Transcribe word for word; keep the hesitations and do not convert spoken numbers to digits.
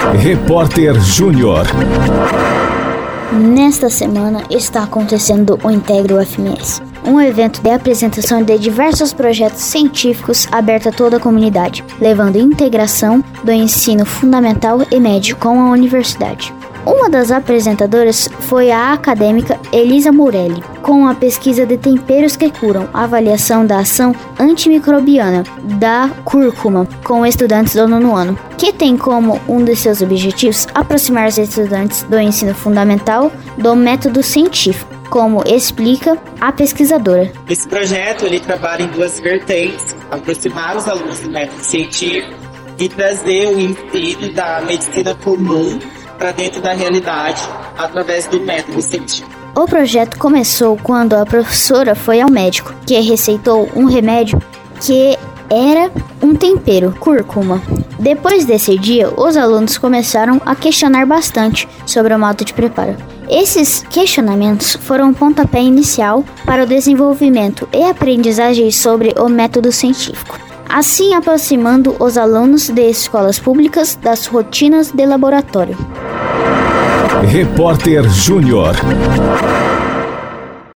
Repórter Júnior. Nesta semana está acontecendo o Integra U F M S, um evento de apresentação de diversos projetos científicos aberto a toda a comunidade, levando integração do ensino fundamental e médio com a universidade. Uma das apresentadoras foi a acadêmica Elisa Morelli, com a pesquisa de temperos que curam, a avaliação da ação antimicrobiana da cúrcuma com estudantes do nono ano, que tem como um de seus objetivos aproximar os estudantes do ensino fundamental do método científico, como explica a pesquisadora. Esse projeto ele trabalha em duas vertentes: aproximar os alunos do método científico e trazer o ensino da medicina comum para dentro da realidade através do método científico. O projeto começou quando a professora foi ao médico, que receitou um remédio que era um tempero, cúrcuma. Depois desse dia, os alunos começaram a questionar bastante sobre o modo de preparo. Esses questionamentos foram um pontapé inicial para o desenvolvimento e aprendizagem sobre o método científico, assim aproximando os alunos de escolas públicas das rotinas de laboratório. Repórter Júnior.